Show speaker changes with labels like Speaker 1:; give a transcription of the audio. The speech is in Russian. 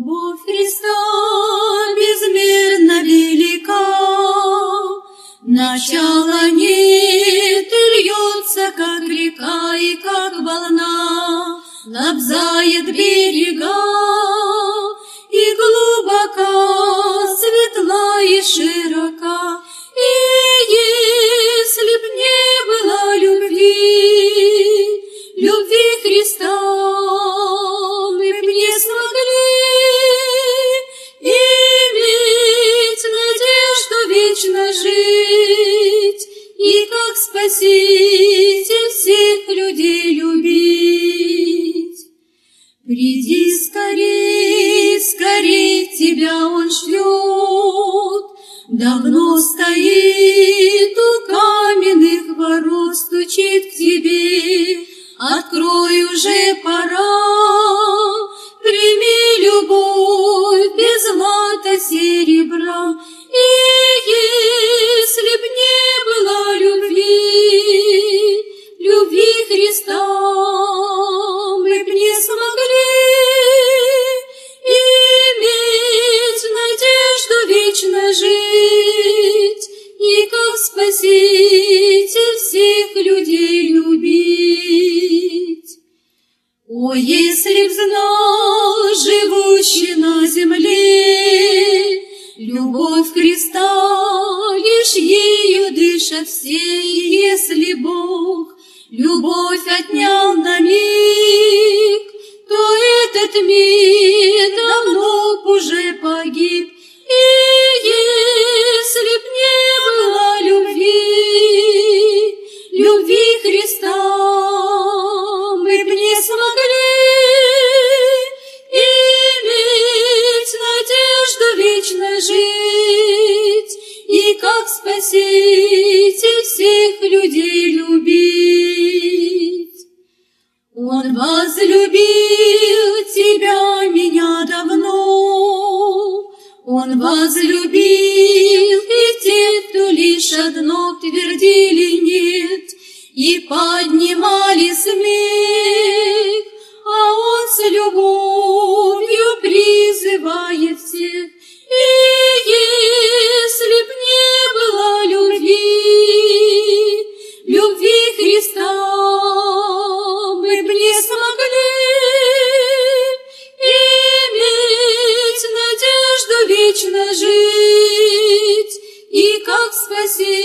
Speaker 1: Любовь Христа безмерно велика, начала нет и льется, как река и как волна, лобзает берега, и глубока, светла и широка. И если б не было любви Христа, мы б не смогли иметь надежду вечно жить и как Спаситель всех людей любить. Приди скорей, скорей, тебя Он ждет, давно стоит у каменных ворот, стучит к тебе, открой, уже пора. Прими любовь без злата серебра, и если б не было любви Христа, мы б не смогли иметь надежду вечно жить и как Спаситель всех людей любить. О, если б знал живущий на земле любовь Христа, лишь ею дышат все, и если Бог любовь отнял на миг, то этот мир давно б уже погиб. И если б не было любви Христа, мы б не смогли иметь надежду вечно жить и как Спаситель всех людей любить. Он возлюбил тебя, меня давно, Он возлюбил и тех, кто лишь одно твердили нет и поднимали смех, а Он с любовью призывает всех. И если б не было любви Христа, мы б не смогли иметь надежду вечно жить и как Спаситель